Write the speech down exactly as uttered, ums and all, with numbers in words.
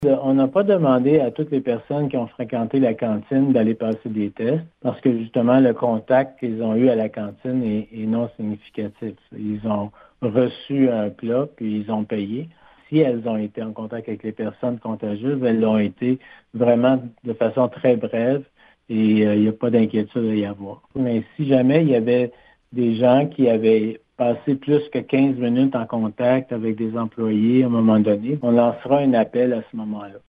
On n'a pas demandé à toutes les personnes qui ont fréquenté la cantine d'aller passer des tests parce que justement le contact qu'ils ont eu à la cantine est, est non significatif. Ils ont reçu un plat puis ils ont payé. Si elles ont été en contact avec les personnes contagieuses, elles l'ont été vraiment de façon très brève et euh, il n'y a pas d'inquiétude à y avoir. Mais si jamais il y avait des gens qui avaient passé plus que quinze minutes en contact avec des employés à un moment donné, on lancera un appel à ce moment-là.